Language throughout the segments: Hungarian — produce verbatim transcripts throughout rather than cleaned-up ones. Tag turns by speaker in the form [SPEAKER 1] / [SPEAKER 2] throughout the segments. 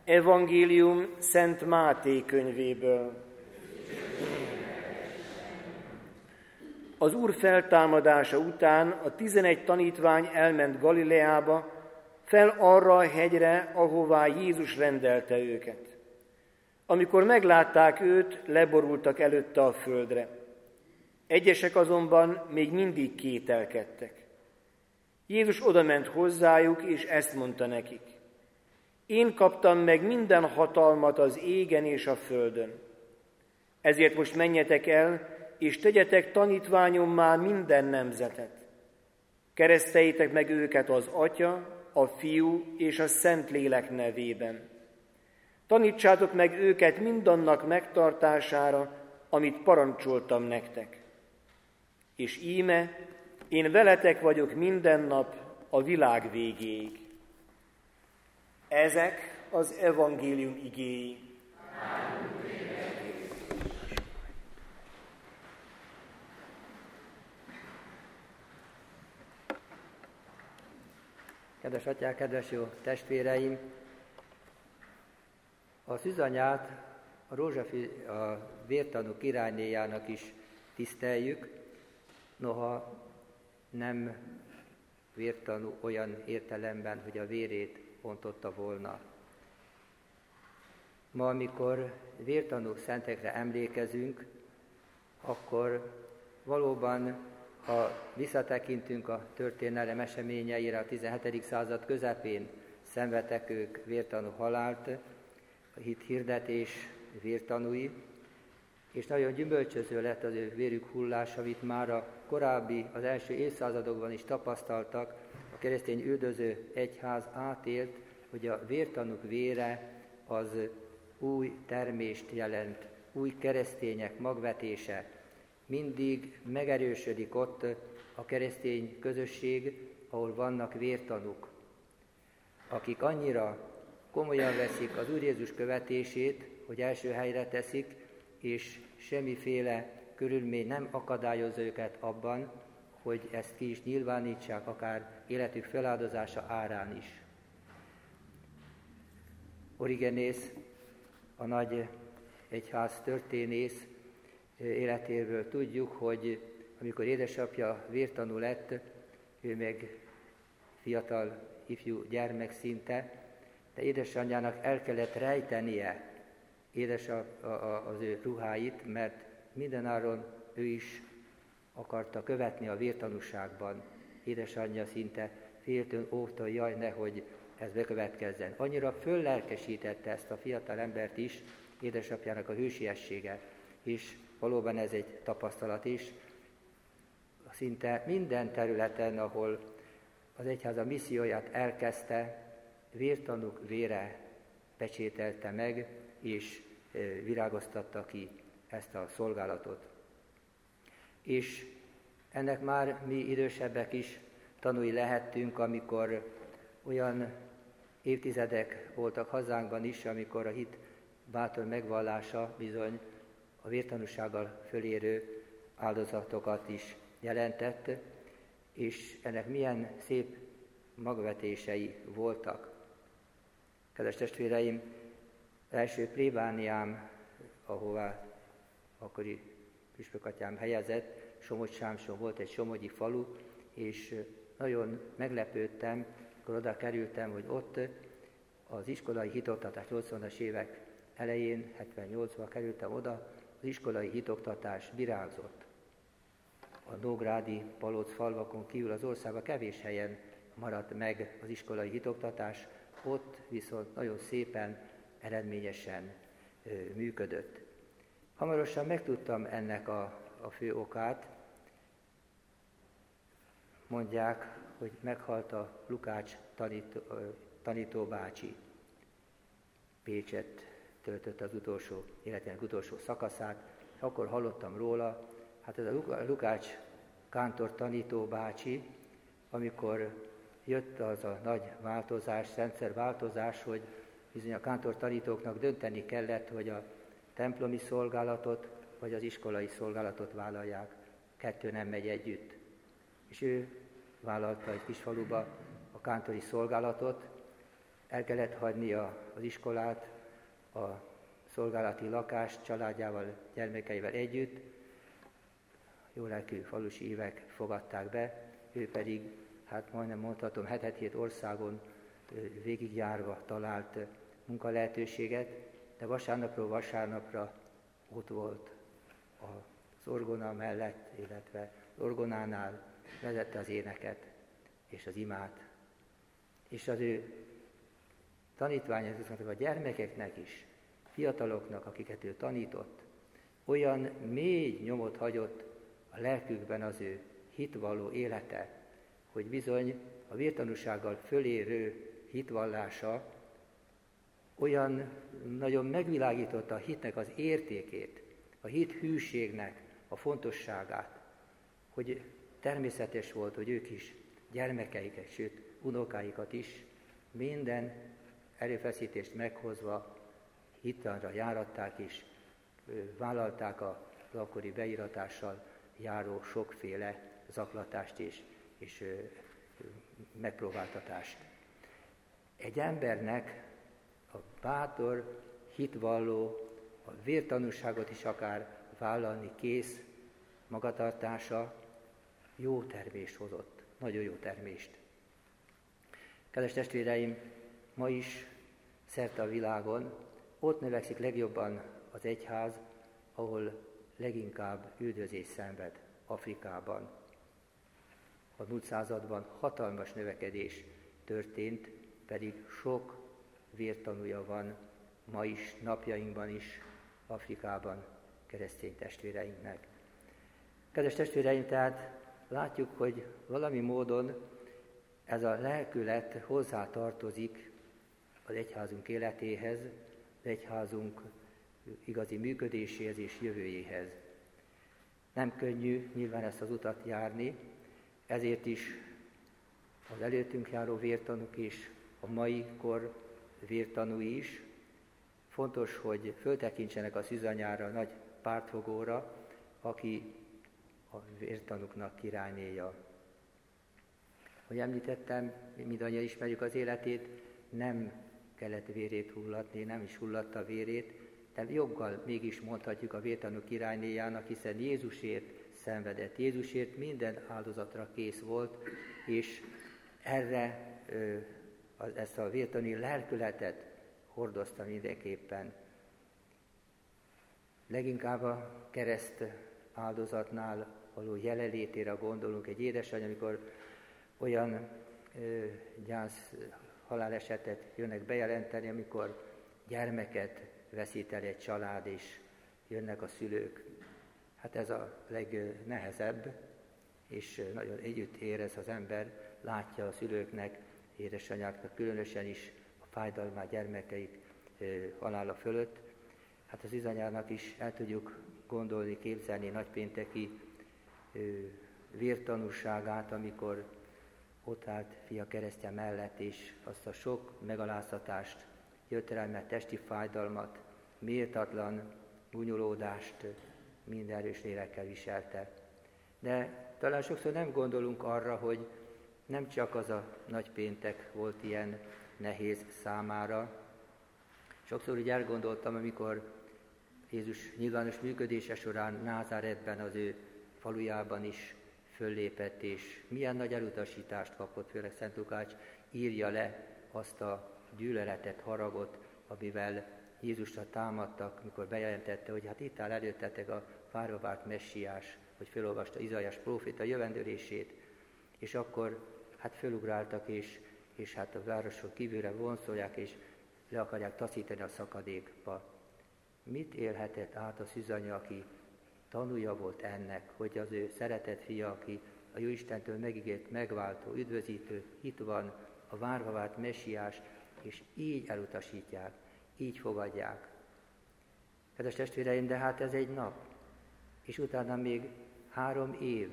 [SPEAKER 1] Evangélium Szent Máté könyvéből. Az Úr feltámadása után a tizenegy tanítvány elment Galileába, fel arra a hegyre, ahová Jézus rendelte őket. Amikor meglátták őt, leborultak előtte a földre. Egyesek azonban még mindig kételkedtek. Jézus odament hozzájuk, és ezt mondta nekik: Én kaptam meg minden hatalmat az égen és a földön. Ezért most menjetek el, és tegyetek tanítványommá minden nemzetet. Kereszteljétek meg őket az Atya, a Fiú és a Szentlélek nevében. Tanítsátok meg őket mindannak megtartására, amit parancsoltam nektek. És íme, én veletek vagyok minden nap a világ végéig. Ezek az evangélium igéi.
[SPEAKER 2] Kedves atyák, kedves jó testvéreim! A Szűzanyát a Rózsafi, a vértanú királynéjának is tiszteljük, noha nem vértanú olyan értelemben, hogy a vérét ontotta volna. Ma, amikor vértanú szentekre emlékezünk, akkor valóban, ha visszatekintünk a történelem eseményeire, a tizenhetedik század közepén szenvedtek ők vértanú halált, a hit hirdetés vértanúi, és nagyon gyümölcsöző lett az ő vérük hullás, amit már a korábbi, az első évszázadokban is tapasztaltak, a keresztény üldöző egyház átélt, hogy a vértanúk vére az új termést jelent, új keresztények magvetése. Mindig megerősödik ott a keresztény közösség, ahol vannak vértanúk, akik annyira komolyan veszik az Úr Jézus követését, hogy első helyre teszik, és semmiféle körülmény nem akadályozza őket abban, hogy ezt ki is nyilvánítsák, akár életük feláldozása árán is. Origenész, a nagy egyház történész életéről tudjuk, hogy amikor édesapja vértanú lett, ő meg fiatal, ifjú gyermek szinte, de édesanyjának el kellett rejtenie édesap, a, a, az ő ruháit, mert mindenáron ő is akarta követni a vértanúságban. Édesanyja szinte féltőn óvta, hogy jaj, nehogy ez bekövetkezzen. Annyira föllelkesítette ezt a fiatal embert is édesapjának a hősiessége, és valóban ez egy tapasztalat is. Szinte minden területen, ahol az egyház a misszióját elkezdte, vértanúk vére pecsételte meg, és virágoztatta ki ezt a szolgálatot. És ennek már mi idősebbek is tanúi lehettünk, amikor olyan évtizedek voltak hazánkban is, amikor a hit bátor megvallása bizony a vértanúsággal fölérő áldozatokat is jelentett, és ennek milyen szép magvetései voltak. Kedves testvéreim, első plébániám, ahová akkori püspökatyám helyezett, Somogy-Sámson volt egy somogyi falu, és nagyon meglepődtem, amikor oda kerültem, hogy ott az iskolai hitoktatás nyolcvanas évek elején, hetvennyolcban kerültem oda, az iskolai hitoktatás virágzott. A nógrádi palóc falvakon kívül az országban kevés helyen maradt meg az iskolai hitoktatás, ott viszont nagyon szépen, eredményesen ö, működött. Hamarosan megtudtam ennek a, a fő okát. Mondják, hogy meghalt a Lukács tanító, tanító bácsi. Pécset töltött az utolsó, életének utolsó szakaszát, és akkor hallottam róla, hát ez a Lukács kántor tanító bácsi, amikor jött az a nagy változás, rendszerváltozás, hogy bizony a kántor tanítóknak dönteni kellett, hogy a templomi szolgálatot vagy az iskolai szolgálatot vállalják. Kettő nem megy együtt. És ő vállalta egy kis faluba a kántori szolgálatot, El kellett hagynia az iskolát, a szolgálati lakást családjával, gyermekeivel együtt. Jólelkű falusi ívek fogadták be, ő pedig, hát majdnem mondhatom, hetet-hét országon végigjárva talált munkalehetőséget, de vasárnapról vasárnapra ott volt az orgona mellett, illetve az orgonánál vezette az éneket és az imát. És az ő tanítványoknak, a gyermekeknek is, fiataloknak, akiket ő tanított, olyan mély nyomot hagyott a lelkükben az ő hitvalló élete, hogy bizony a vértanúsággal fölérő hitvallása olyan nagyon megvilágította a hitnek az értékét, a hit hűségnek a fontosságát, hogy természetes volt, hogy ők is gyermekeiket, sőt unokáikat is minden erőfeszítést meghozva hittanra járatták és vállalták az akkori beiratással járó sokféle zaklatást és, és megpróbáltatást. Egy embernek a bátor, hitvalló, a vértanúságot is akár vállalni kész magatartása jó termést hozott, nagyon jó termést. Kedves testvéreim, ma is szerte a világon ott növekszik legjobban az egyház, ahol leginkább üldözés szenved, Afrikában. A múlt században hatalmas növekedés történt, pedig sok vértanúja van ma is, napjainkban is, Afrikában keresztény testvéreinknek. Kedves testvéreim, tehát látjuk, hogy valami módon ez a lelkület hozzá tartozik az egyházunk életéhez, az egyházunk igazi működéséhez és jövőjéhez. Nem könnyű nyilván ezt az utat járni, ezért is az előttünk járó vértanúk és a mai kor vértanúi is fontos, hogy föltekintsenek a szűzanyára, a nagy pártfogóra, aki a vértanúknak királynéja. Hogy említettem, mindannyian ismerjük az életét, nem kellett vérét hullatni, nem is hullatta vérét, de joggal mégis mondhatjuk a vértanú királynéjának, hiszen Jézusért szenvedett, Jézusért minden áldozatra kész volt, és erre ezt a vértanúi lelkületet hordozta mindenképpen. Leginkább a kereszt áldozatnál való jelenlétére gondolunk. Egy édesanyja, amikor olyan ö, gyász halálesetet jönnek bejelenteni, amikor gyermeket veszít el egy család, és jönnek a szülők. Hát ez a legnehezebb, és nagyon együtt érez az ember, látja a szülőknek, édesanyáknak különösen is a fájdalmát gyermekeik ö, halála fölött. Hát az üzanyának is el tudjuk gondolni, képzelni nagypénteki ö, vértanúságát, amikor ott állt fia keresztje mellett, és azt a sok megaláztatást, jöttelmet, testi fájdalmat, méltatlan gúnyolódást minden erős lélekkel viselte. De talán sokszor nem gondolunk arra, hogy nem csak az a nagypéntek volt ilyen nehéz számára. Sokszor úgy elgondoltam, amikor Jézus nyilvános működése során Názáretben, az ő falujában is föllépett, és milyen nagy elutasítást kapott, főleg Szent Lukács írja le azt a gyűlöletet, haragot, amivel Jézusra támadtak, mikor bejelentette, hogy hát itt áll előttetek a várva várt messiás, hogy felolvasta Izaiás próféta jövendőlését, és akkor hát fölugráltak, és, és hát a városon kívülre vonszolják, és le akarják taszítani a szakadékba. Mit élhetett át a szűzanya, aki tanúja volt ennek, hogy az ő szeretett fia, aki a Jóistentől megígért megváltó, üdvözítő, itt van a várva várt messiás, és így elutasítják, így fogadják. Kedves testvéreim, de hát ez egy nap, és utána még három év.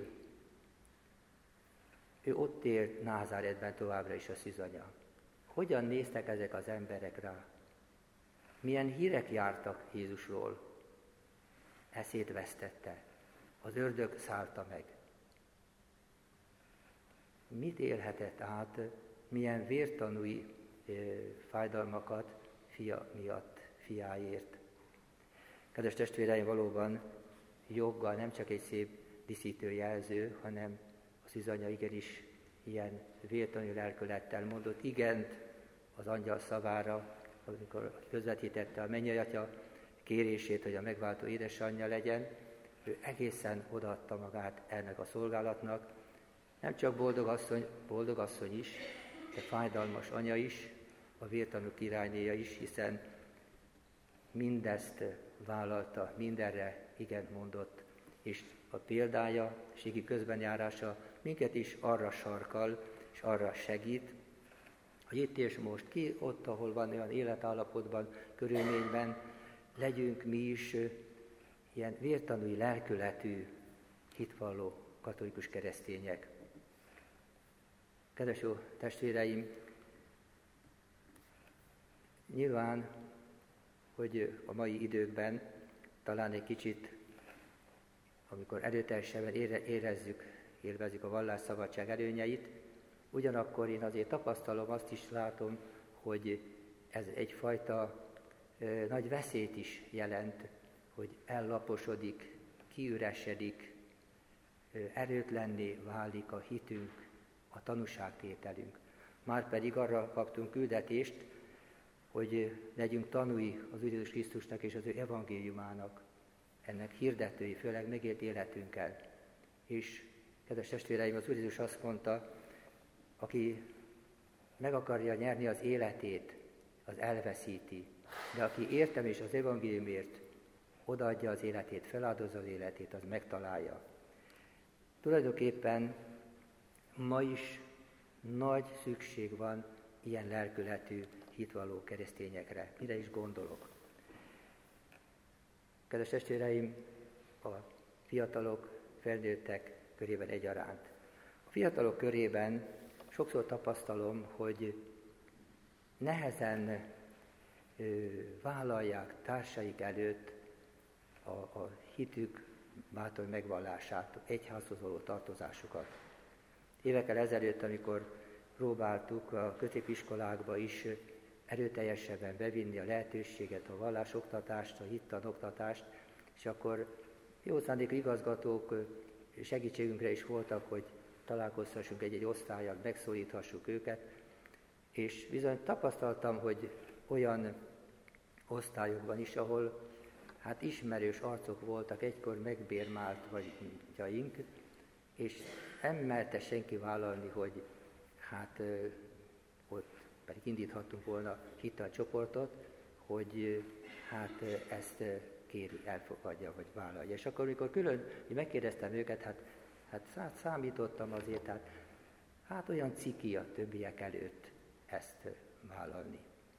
[SPEAKER 2] Ő ott élt Názáretben továbbra is a szűzanya. Hogyan néztek ezek az emberek rá? Milyen hírek jártak Jézusról? Eszét vesztette. Az ördög szállta meg. Mit élhetett át, milyen vértanúi fájdalmakat fia miatt, fiáért. Kedves testvéreim, valóban joggal nem csak egy szép díszítő jelző, hanem a szűzanya igenis ilyen vértanú lelkülettel mondott igent az angyal szavára, amikor közvetítette a mennyei kérését, hogy a megváltó édesanyja legyen. Ő egészen odaadta magát ennek a szolgálatnak. Nem csak boldog asszony, boldog asszony is, de fájdalmas anya is, a vértanú királynéja is, hiszen mindezt vállalta, mindenre igent mondott, és a példája, ségi közbenjárása minket is arra sarkal, és arra segít, hogy itt és most ki ott, ahol van olyan életállapotban, körülményben, legyünk mi is ilyen vértanúi lelkületű, hitvalló katolikus keresztények. Kedves jó testvéreim, nyilván, hogy a mai időkben talán egy kicsit, amikor erőteljesebben érezzük, élvezzük a vallásszabadság előnyeit, ugyanakkor én azért tapasztalom, azt is látom, hogy ez egyfajta e, nagy veszélyt is jelent, hogy ellaposodik, kiüresedik, e, erőtlenné válik a hitünk, a tanúságtételünk. Márpedig arra kaptunk küldetést, hogy legyünk tanúi az Úr Jézus Krisztusnak és az ő evangéliumának, ennek hirdetői, főleg megélt életünkkel. És, kedves testvéreim, az Úr Jézus azt mondta, aki meg akarja nyerni az életét, az elveszíti, de aki értem és az evangéliumért odaadja az életét, feláldozza az életét, az megtalálja. Tulajdonképpen ma is nagy szükség van ilyen lelkületű, hitvalló keresztényekre. Mire is gondolok? Kedves testvéreim, a fiatalok, felnőttek körében egyaránt. A fiatalok körében sokszor tapasztalom, hogy nehezen ö, vállalják társaik előtt a, a hitük bátor megvallását, egyházhoz való tartozásukat. Évekkel ezelőtt, amikor próbáltuk a középiskolákba is erőteljesebben bevinni a lehetőséget, a vallásoktatást, a hittanoktatást, és akkor jó szándékú igazgatók segítségünkre is voltak, hogy találkozhassunk egy-egy osztállyal, megszólíthassuk őket, és bizony tapasztaltam, hogy olyan osztályokban is, ahol hát ismerős arcok voltak, egykor megbérmált vagyjaink, és nem merte senki vállalni, hogy hát ott pedig indíthattunk volna hitelcsoportot, hogy hát ezt kéri, elfogadja, vagy vállalja. És akkor, amikor külön megkérdeztem őket, hát, hát számítottam azért, hát, hát olyan ciki a többiek előtt ezt vállalni.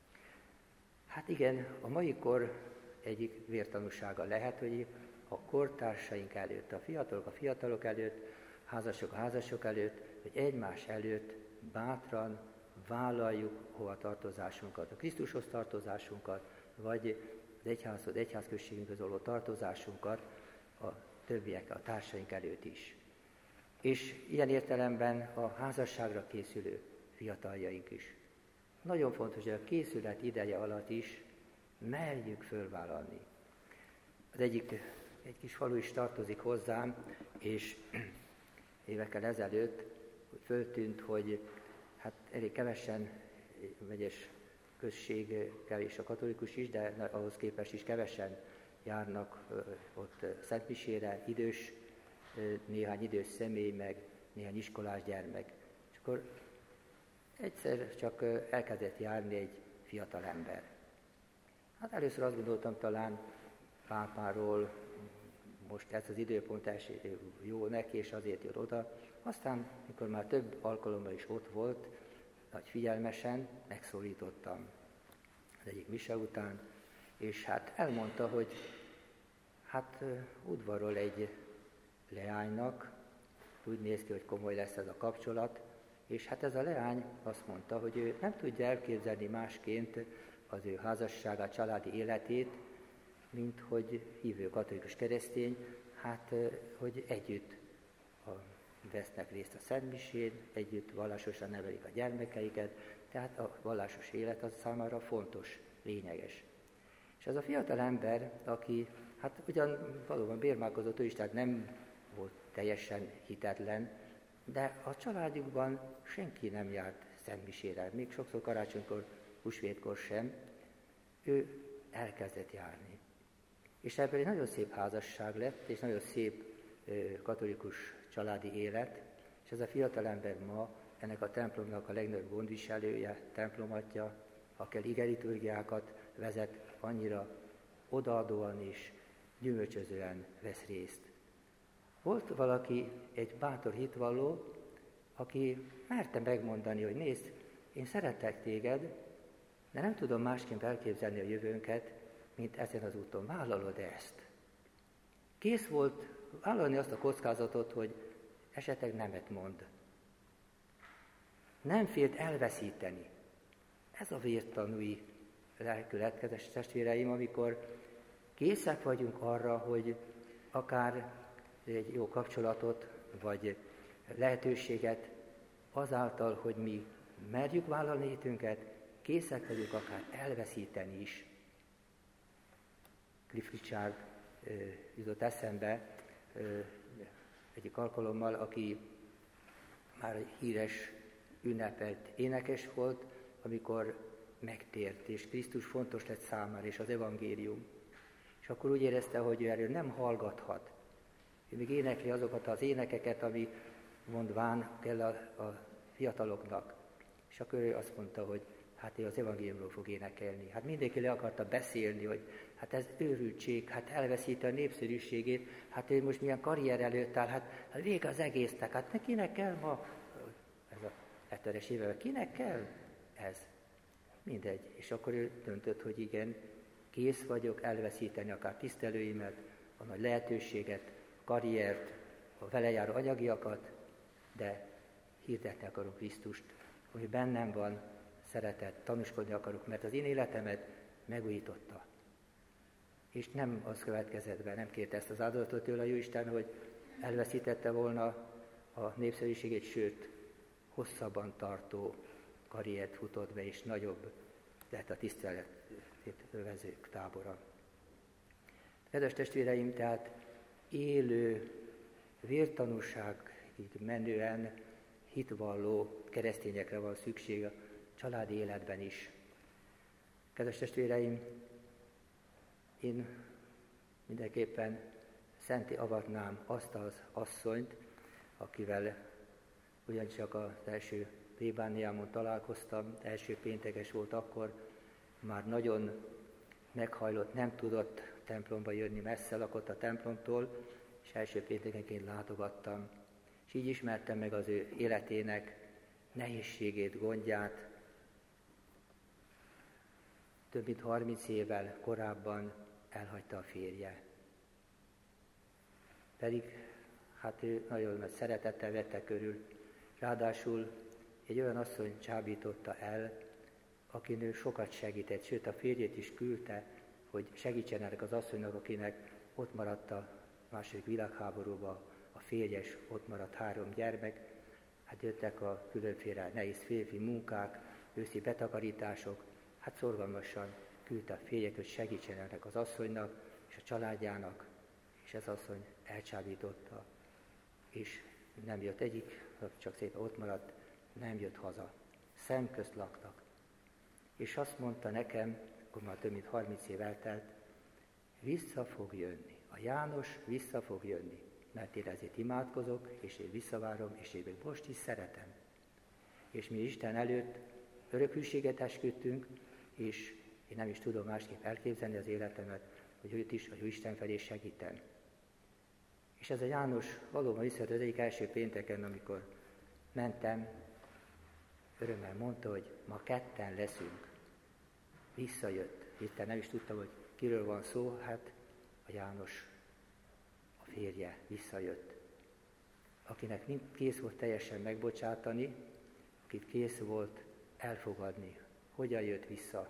[SPEAKER 2] Hát igen, a mai kor egyik vértanúsága lehet, hogy a kortársaink előtt, a fiatalok a fiatalok előtt, házasok a házasok előtt, hogy egymás előtt bátran vállaljuk hova tartozásunkat, a Krisztushoz tartozásunkat, vagy az egyházhoz, egyházközségünkhöz való tartozásunkat a többiek, a társaink előtt is. És ilyen értelemben a házasságra készülő fiataljaink is. Nagyon fontos, hogy a készület ideje alatt is merjük fölvállalni. Az egyik, egy kis falu is tartozik hozzám, és évekkel ezelőtt föltűnt, hogy hát elég kevesen, megyes község, kevés a katolikus is, de ahhoz képest is kevesen járnak ott szentmisére, idős, néhány idős személy, meg néhány iskolás gyermek. És akkor egyszer csak elkezdett járni egy fiatal ember. Hát először azt gondoltam, talán pápáról most ez az időpont jó neki, és azért jön oda. Aztán, mikor már több alkalommal is ott volt, nagy figyelmesen megszólítottam az egyik mise után, és hát elmondta, hogy hát udvarol egy leánynak, úgy néz ki, hogy komoly lesz ez a kapcsolat, és hát ez a leány azt mondta, hogy ő nem tudja elképzelni másként az ő házasságát, családi életét, mint hogy hívő katolikus keresztény, hát hogy együtt a, vesznek részt a szentmisén, együtt vallásosan nevelik a gyermekeiket, Tehát a vallásos élet az számára fontos, lényeges. És az a fiatal ember, aki hát ugyan valóban bérmálkozott, ő is, tehát nem volt teljesen hitetlen, de a családjukban senki nem járt szentmisére, még sokszor karácsonykor, húsvétkor sem, ő elkezdett járni. És ebből egy nagyon szép házasság lett, és nagyon szép katolikus családi élet, és ez a fiatal ember ma ennek a templomnak a legnagyobb gondviselője, templomatja, akkel igeliturgiákat vezet, annyira odaadóan és gyümölcsözően vesz részt. Volt valaki, egy bátor hitvalló, aki merte megmondani, hogy nézd, én szeretlek téged, de nem tudom másként elképzelni a jövőnket, mint ezen az úton. Vállalod ezt? Kész volt vállalni azt a kockázatot, hogy esetleg nemet mond. Nem félt elveszíteni. Ez a vértanúi lelkület, kedves testvéreim, amikor készek vagyunk arra, hogy akár egy jó kapcsolatot, vagy lehetőséget azáltal, hogy mi merjük vállalni hitünket, készek vagyunk akár elveszíteni is. Cliff Richard ö, jutott eszembe ö, egyik alkalommal, aki már egy híres, ünnepelt énekes volt, amikor megtért, és Krisztus fontos lett számára, és az evangélium. És akkor úgy érezte, hogy ő erről nem hallgathat. Ő még énekli azokat az énekeket, ami mondván kell a, a fiataloknak. És akkor ő azt mondta, hogy hát ő az evangéliumról fog énekelni. Hát mindenki le akarta beszélni, hogy hát ez őrültség, hát elveszíti a népszerűségét, hát ő most milyen karrier előtt áll, hát, hát vége az egésznek, hát kinek kell ma, ez a hetvenes években, kinek kell ez? Mindegy. És akkor ő döntött, hogy igen, kész vagyok elveszíteni akár tisztelőimet, a nagy lehetőséget, karriert, a vele járó anyagiakat, de hirdetni akarok Krisztust, hogy bennem van szeretet, tanúskodni akarok, mert az én életemet megújította. És nem az következett be, nem kérte ezt az áldozatot tőle a Jóisten, hogy elveszítette volna a népszerűségét, sőt, hosszabban tartó karriert futott be, és nagyobb lett a tiszteletét övezők tábora. Kedves testvéreim, tehát élő, vértanúságig menően hitvalló keresztényekre van szükség a családi életben is. Kedves testvéreim, én mindenképpen szenté avatnám azt az asszonyt, akivel ugyancsak az első plébániámon találkoztam, első péntekes volt akkor, már nagyon meghajlott, nem tudott templomba jönni, messze lakott a templomtól, és első péntekenként látogattam. És így ismertem meg az ő életének nehézségét, gondját. Több mint harminc évvel korábban elhagyta a férje. Pedig hát ő nagyon nagy szeretettel vette körül. Ráadásul egy olyan asszony csábította el, akin ő sokat segített, sőt a férjét is küldte, hogy segítsen ennek az asszonynak, akinek ott maradt a második világháborúban a férjes, ott maradt három gyermek. Hát jöttek a különféle nehéz férfi munkák, őszi betakarítások, hát szorgalmasan küldte a férjet, hogy segítsen ennek az asszonynak és a családjának, és ez asszony elcsábította, és nem jött egyik, csak szépen ott maradt, nem jött haza. Szemközt laktak. És azt mondta nekem, akkor már több mint harminc év eltelt, vissza fog jönni. A János vissza fog jönni, mert én ezért imádkozok, és én visszavárom, és én még most is szeretem. És mi Isten előtt örök hűséget esküdtünk, és én nem is tudom másképp elképzelni az életemet, hogy őt is a Isten felé segítem. És ez a János valóban visszajött az egyik első pénteken, amikor mentem, örömmel mondta, hogy ma ketten leszünk. Visszajött. Itt nem is tudtam, hogy kiről van szó, hát a János, a férje visszajött. Akinek kész volt teljesen megbocsátani, akit kész volt elfogadni. Hogyan jött vissza?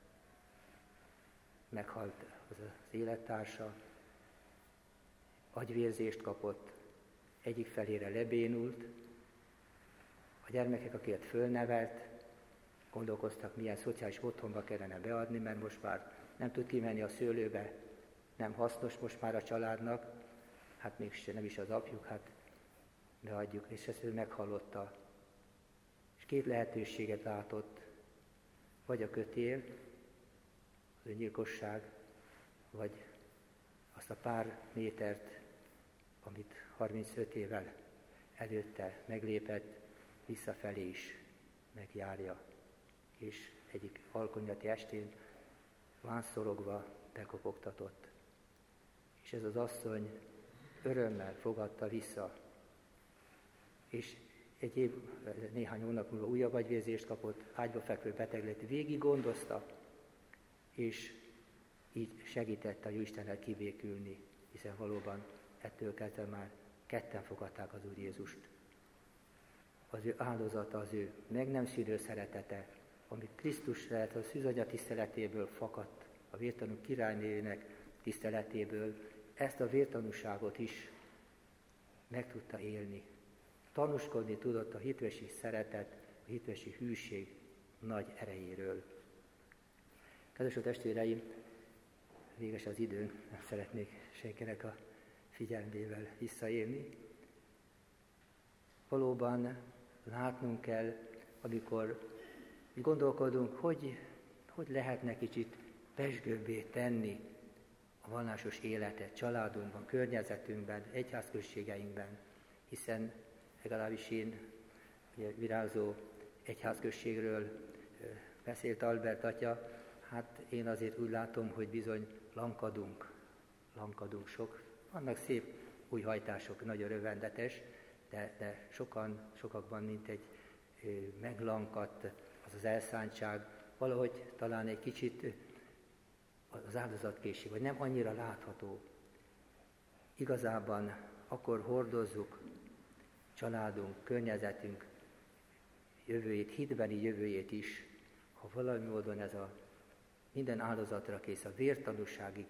[SPEAKER 2] Meghalt az az élettársa, agyvérzést kapott, egyik felére lebénult, a gyermekek, akiket fölnevelt, gondolkoztak, milyen szociális otthonba kellene beadni, mert most már nem tud kimenni a szőlőbe, nem hasznos most már a családnak, hát még nem is az apjuk, hát beadjuk, és ezt ő meghallotta. És két lehetőséget látott, vagy a kötél, az öngyilkosság, vagy azt a pár métert, amit harmincöt évvel előtte meglépett, visszafelé is megjárja. És egyik alkonyati estén vánszorogva bekopogtatott. És ez az asszony örömmel fogadta vissza. És egy év, néhány hónap múlva újabb agyvérzést kapott, ágyba fekvő beteg lett, végig gondozta, és így segítette a Jóistennel kivékülni, hiszen valóban ettől kezdve már ketten fogadták az Úr Jézust. Az ő áldozata, az ő meg nem szűnő szeretete, amit Krisztus lehet a szűzanya tiszteletéből fakadt, a vértanú királynének tiszteletéből, ezt a vértanúságot is meg tudta élni. Tanúskodni tudott a hitvesi szeretet, a hitvesi hűség nagy erejéről. Kedves testvéreim, véges az időnk, nem szeretnék senkinek a figyelmével visszaélni. Valóban látnunk kell, amikor gondolkodunk, hogy, hogy lehetne kicsit pezsgőbbé tenni a vallásos életet családunkban, környezetünkben, egyházközségeinkben, hiszen legalábbis én ugye, virágzó egyházközségről beszélt Albert atya, hát én azért úgy látom, hogy bizony lankadunk, lankadunk sok. Vannak szép új hajtások, nagyon örvendetes, de, de sokan, sokakban mint egy ö, meglankadt az az elszántság, valahogy talán egy kicsit az áldozatkészség, vagy nem annyira látható. Igazában akkor hordozzuk családunk, környezetünk jövőjét, hitbeni jövőjét is, ha valami módon ez a minden áldozatra kész, a vértanúságra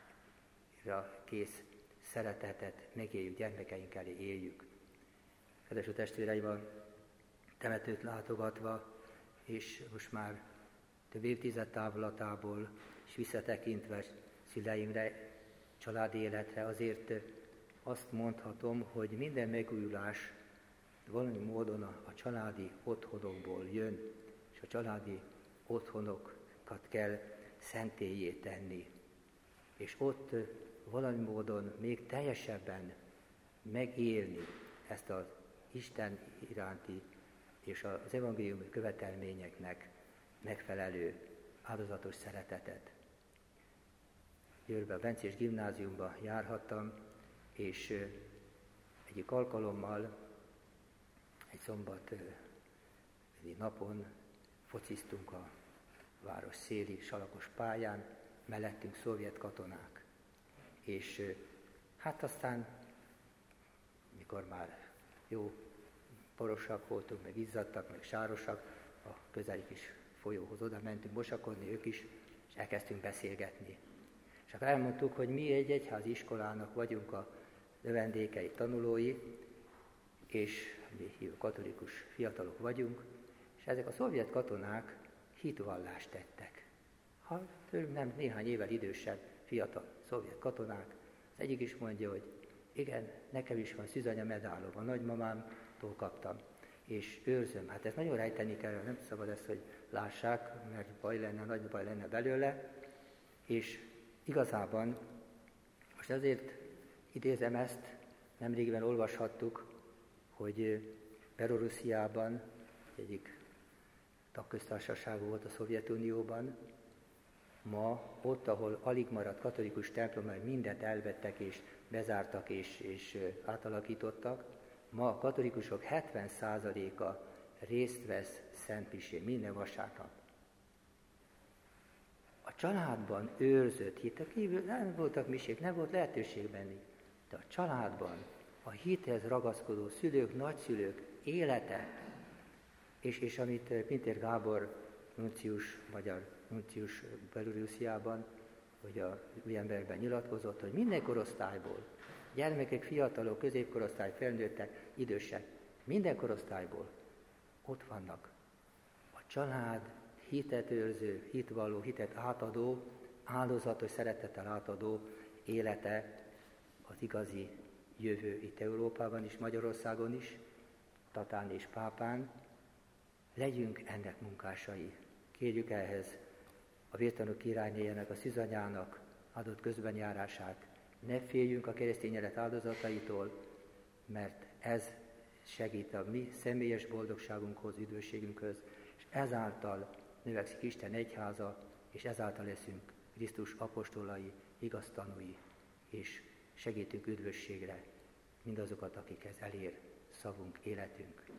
[SPEAKER 2] kész szeretetet megéljük, gyermekeink elé éljük. Kedves testvéreim, a temetőt látogatva, és most már több évtized távlatából, és visszatekintve szüleimre, családi életre, azért azt mondhatom, hogy minden megújulás valami módon a, a családi otthonokból jön, és a családi otthonokat kell szentélyé tenni. És ott valami módon még teljesebben megélni ezt az Isten iránti és az evangélium követelményeknek megfelelő áldozatos szeretetet. Győrbe a Bencés gimnáziumba járhattam, és egyik alkalommal, egy szombat napon fociztunk a város széli salakos pályán, mellettünk szovjet katonák. És hát aztán, mikor már jó porosak voltunk, meg izzadtak, meg sárosak, a közeli kis folyóhoz oda mentünk mosakodni, ők is, és elkezdtünk beszélgetni. És akkor elmondtuk, hogy mi egy egyházi iskolának vagyunk a növendékei, tanulói, és mi katolikus fiatalok vagyunk, és ezek a szovjet katonák hitvallást tettek. Ha tőlünk nem néhány évvel idősebb fiatal szovjet katonák, az egyik is mondja, hogy igen, nekem is van szűzanya medálom, a nagymamámtól kaptam, és őrzöm. Hát ezt nagyon rejteni kell, nem szabad ezt, hogy lássák, mert baj lenne, nagy baj lenne belőle, és igazában, most azért idézem ezt, nemrégiben olvashattuk, hogy Belorussziában, egyik tagköztársaság volt a Szovjetunióban, ma ott, ahol alig maradt katolikus templom, mert mindent elvettek és bezártak és, és átalakítottak, ma a katolikusok hetven százaléka részt vesz szentmisén minden vasárnap. A családban őrzött hit, a kívül nem voltak misék, nem volt lehetőség menni, de a családban a hithez ragaszkodó szülők, nagyszülők élete, és, és amit Pintér Gábor nuncius, magyar nuncius Belorussziában, hogy a Újemberben nyilatkozott, hogy minden korosztályból, gyermekek, fiatalok, középkorosztály, felnőttek, idősek, minden korosztályból ott vannak a család hitet őrző, hitvalló, hitet átadó, áldozatos szeretettel átadó élete az igazi jövő itt Európában is, Magyarországon is, Tatán és Pápán. Legyünk ennek munkásai. Kérjük ehhez a vértanú királynéjának, a szűzanyának adott közbenjárását. Ne féljünk a keresztény élet áldozataitól, mert ez segít a mi személyes boldogságunkhoz, üdvösségünkhöz, és ezáltal növekszik Isten egyháza, és ezáltal leszünk Krisztus apostolai, igaz tanúi, és segítünk üdvösségre mindazokat, akikhez elér szavunk, életünk.